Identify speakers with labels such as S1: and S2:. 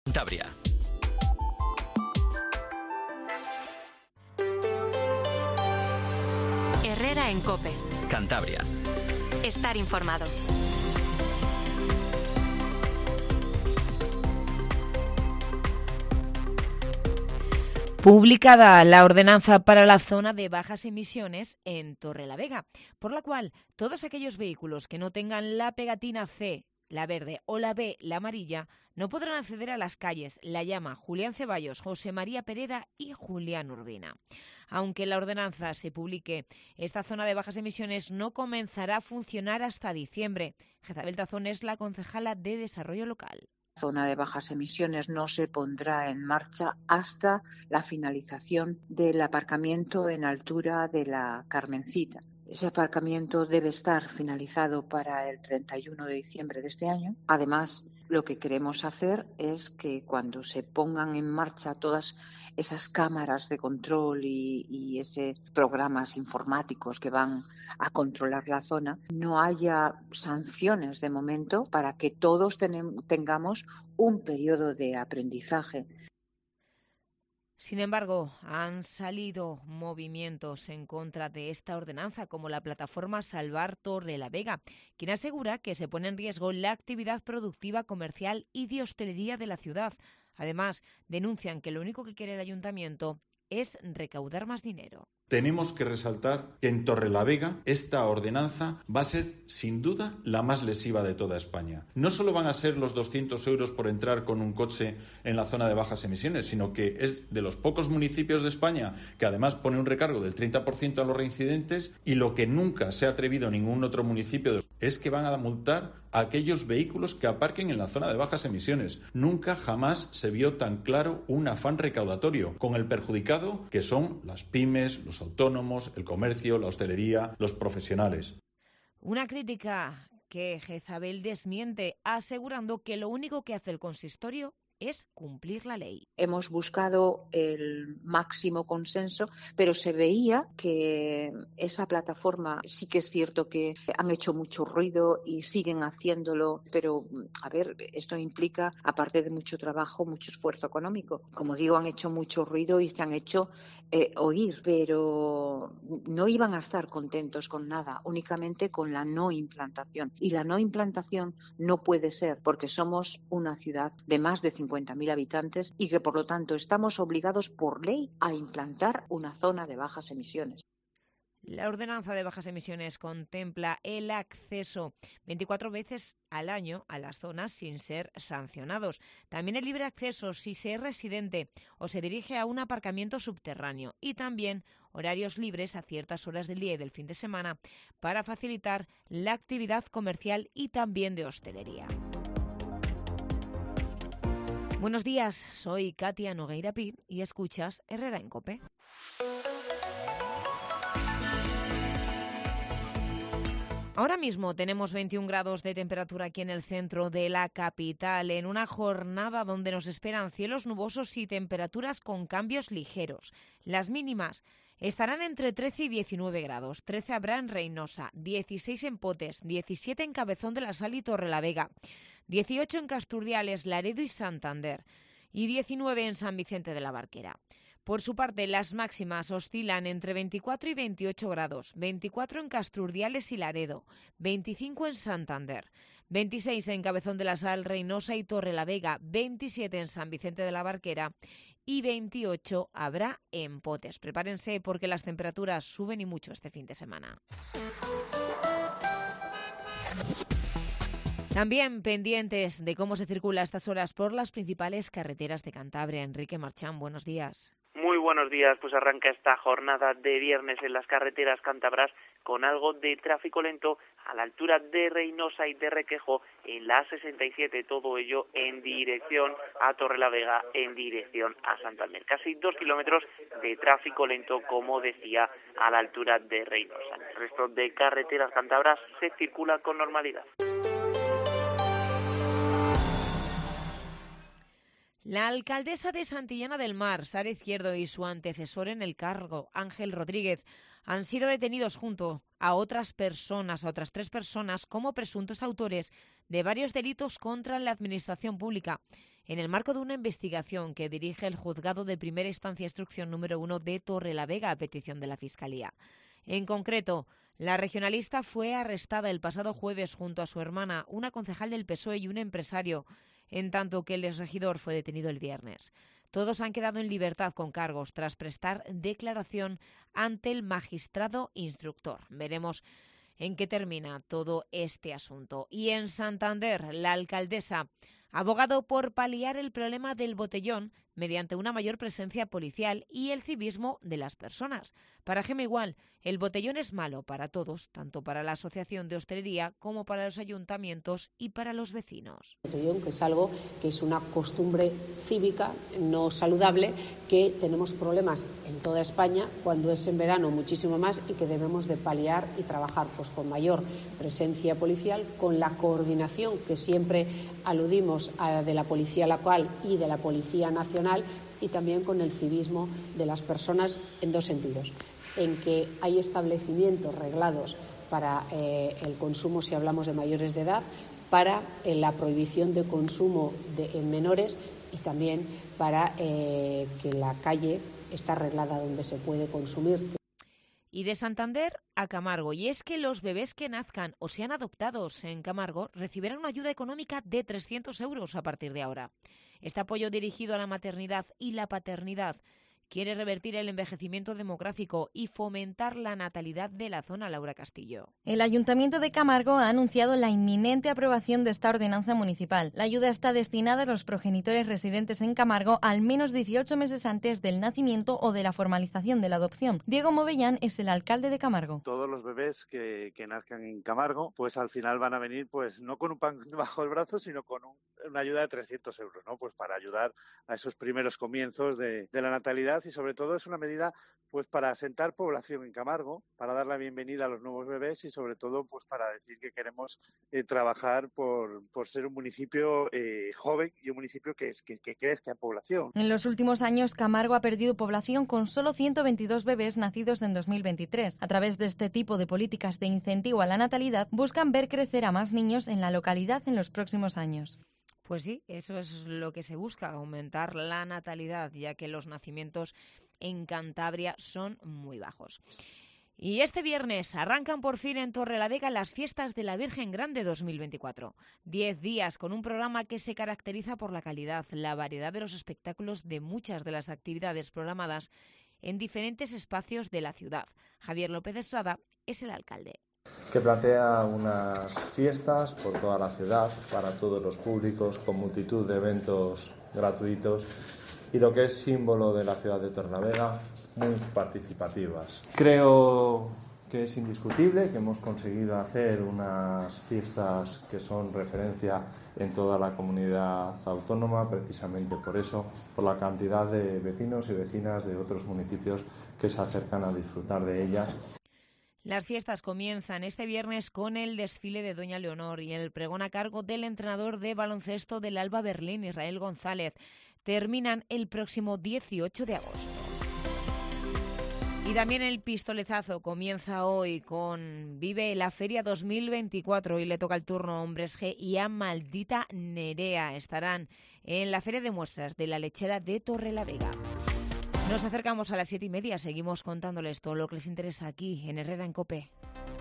S1: Cantabria.
S2: Herrera en COPE.
S1: Cantabria.
S2: Estar informado.
S3: Publicada la ordenanza para la zona de bajas emisiones en Torrelavega, por la cual todos aquellos vehículos que no tengan la pegatina C, la verde, o la B, la amarilla, no podrán acceder a las calles La Llama, Julián Ceballos, José María Pereda y Julián Urbina. Aunque la ordenanza se publique, esta zona de bajas emisiones no comenzará a funcionar hasta diciembre. Jezabel Tazón es la concejala de Desarrollo Local.
S4: La zona de bajas emisiones no se pondrá en marcha hasta la finalización del aparcamiento en altura de la Carmencita. Ese aparcamiento debe estar finalizado para el 31 de diciembre de este año. Además, lo que queremos hacer es que cuando se pongan en marcha todas esas cámaras de control y esos programas informáticos que van a controlar la zona, no haya sanciones de momento para que todos tengamos un periodo de aprendizaje.
S3: Sin embargo, han salido movimientos en contra de esta ordenanza, como la plataforma Salvar Torrelavega, quien asegura que se pone en riesgo la actividad productiva, comercial y de hostelería de la ciudad. Además, denuncian que lo único que quiere el ayuntamiento es recaudar más dinero.
S5: Tenemos que resaltar que en Torrelavega esta ordenanza va a ser, sin duda, la más lesiva de toda España. No solo van a ser los 200 euros por entrar con un coche en la zona de bajas emisiones, sino que es de los pocos municipios de España que además pone un recargo del 30% a los reincidentes, y lo que nunca se ha atrevido ningún otro municipio es que van a multar a aquellos vehículos que aparquen en la zona de bajas emisiones. Nunca jamás se vio tan claro un afán recaudatorio, con el perjudicado que son las pymes, los autónomos, el comercio, la hostelería, los profesionales.
S3: Una crítica que Jezabel desmiente, asegurando que lo único que hace el consistorio es cumplir la ley.
S4: Hemos buscado el máximo consenso, pero se veía que esa plataforma sí que es cierto que han hecho mucho ruido y siguen haciéndolo, pero a ver, esto implica, aparte de mucho trabajo, mucho esfuerzo económico. Como digo, han hecho mucho ruido y se han hecho oír, pero no iban a estar contentos con nada, únicamente con la no implantación. Y la no implantación no puede ser, porque somos una ciudad de más de 50.000 habitantes y que por lo tanto estamos obligados por ley a implantar una zona de bajas emisiones.
S3: La ordenanza de bajas emisiones contempla el acceso 24 veces al año a las zonas sin ser sancionados. También el libre acceso si se es residente o se dirige a un aparcamiento subterráneo, y también horarios libres a ciertas horas del día y del fin de semana para facilitar la actividad comercial y también de hostelería. Buenos días, soy Katia Nogueira Pi y escuchas Herrera en COPE. Ahora mismo tenemos 21 grados de temperatura aquí en el centro de la capital, en una jornada donde nos esperan cielos nubosos y temperaturas con cambios ligeros. Las mínimas estarán entre 13 y 19 grados. 13 habrá en Reinosa, 16 en Potes, 17 en Cabezón de la Sal y Torrelavega, 18 en Casturdiales, Laredo y Santander y 19 en San Vicente de la Barquera. Por su parte, las máximas oscilan entre 24 y 28 grados, 24 en Casturdiales y Laredo, 25 en Santander, 26 en Cabezón de la Sal, Reinosa y Torrelavega, 27 en San Vicente de la Barquera y 28 habrá en Potes. Prepárense porque las temperaturas suben y mucho este fin de semana. También pendientes de cómo se circula a estas horas por las principales carreteras de Cantabria. Enrique Marchán, buenos días.
S6: Muy buenos días, pues arranca esta jornada de viernes en las carreteras cántabras con algo de tráfico lento a la altura de Reinosa y de Requejo en la A67, todo ello en dirección a Torrelavega, en dirección a Santander. Casi 2 kilómetros de tráfico lento, como decía, a la altura de Reinosa. En el resto de carreteras cántabras se circula con normalidad.
S3: La alcaldesa de Santillana del Mar, Sara Izquierdo, y su antecesor en el cargo, Ángel Rodríguez, han sido detenidos junto a otras 3 personas, como presuntos autores de varios delitos contra la administración pública. en el marco de una investigación que dirige el Juzgado de Primera Instancia Instrucción número 1 de Torrelavega a petición de la Fiscalía. En concreto, la regionalista fue arrestada el pasado jueves junto a su hermana, una concejal del PSOE y un empresario, en tanto que el exregidor fue detenido el viernes. Todos han quedado en libertad con cargos tras prestar declaración ante el magistrado instructor. Veremos en qué termina todo este asunto. Y en Santander, la alcaldesa ha abogado por paliar el problema del botellón mediante una mayor presencia policial y el civismo de las personas. Para Gema Igual, el botellón es malo para todos, tanto para la Asociación de Hostelería como para los ayuntamientos y para los vecinos.
S1: El botellón, que es algo que es una costumbre cívica no saludable, que tenemos problemas en toda España, cuando es en verano muchísimo más, y que debemos de paliar y trabajar pues con mayor presencia policial, con la coordinación que siempre aludimos de la policía local y de la policía nacional, y también con el civismo de las personas en dos sentidos: en que hay establecimientos reglados para el consumo, si hablamos de mayores de edad, para la prohibición de consumo en menores, y también para que la calle está arreglada donde se puede consumir.
S3: Y de Santander a Camargo, y es que los bebés que nazcan o sean adoptados en Camargo recibirán una ayuda económica de 300 euros a partir de ahora. Este apoyo dirigido a la maternidad y la paternidad quiere revertir el envejecimiento demográfico y fomentar la natalidad de la zona. Laura Castillo.
S7: El Ayuntamiento de Camargo ha anunciado la inminente aprobación de esta ordenanza municipal. La ayuda está destinada a los progenitores residentes en Camargo al menos 18 meses antes del nacimiento o de la formalización de la adopción. Diego Movellán es el alcalde de Camargo.
S8: Todos los bebés que nazcan en Camargo, pues al final van a venir, pues no con un pan bajo el brazo, sino con una ayuda de 300 euros, ¿no? Pues para ayudar a esos primeros comienzos de la natalidad. Y sobre todo es una medida pues para asentar población en Camargo, para dar la bienvenida a los nuevos bebés y sobre todo pues para decir que queremos trabajar por ser un municipio joven y un municipio que crezca en población.
S7: En los últimos años Camargo ha perdido población con solo 122 bebés nacidos en 2023. A través de este tipo de políticas de incentivo a la natalidad buscan ver crecer a más niños en la localidad en los próximos años.
S3: Pues sí, eso es lo que se busca, aumentar la natalidad, ya que los nacimientos en Cantabria son muy bajos. Y este viernes arrancan por fin en Torrelavega las fiestas de la Virgen Grande 2024. 10 días con un programa que se caracteriza por la calidad, la variedad de los espectáculos de muchas de las actividades programadas en diferentes espacios de la ciudad. Javier López Estrada es el alcalde.
S9: Que plantea unas fiestas por toda la ciudad, para todos los públicos, con multitud de eventos gratuitos y lo que es símbolo de la ciudad de Torrelavega, muy participativas. Creo que es indiscutible que hemos conseguido hacer unas fiestas que son referencia en toda la comunidad autónoma, precisamente por eso, por la cantidad de vecinos y vecinas de otros municipios que se acercan a disfrutar de ellas.
S3: Las fiestas comienzan este viernes con el desfile de Doña Leonor y el pregón a cargo del entrenador de baloncesto del Alba Berlín, Israel González. Terminan el próximo 18 de agosto. Y también el pistoletazo comienza hoy con Vive la Feria 2024 y le toca el turno a Hombres G y a Maldita Nerea. Estarán en la Feria de Muestras de la Lechera de Torrelavega. Nos acercamos a las 7:30, seguimos contándoles todo lo que les interesa aquí en Herrera en COPE.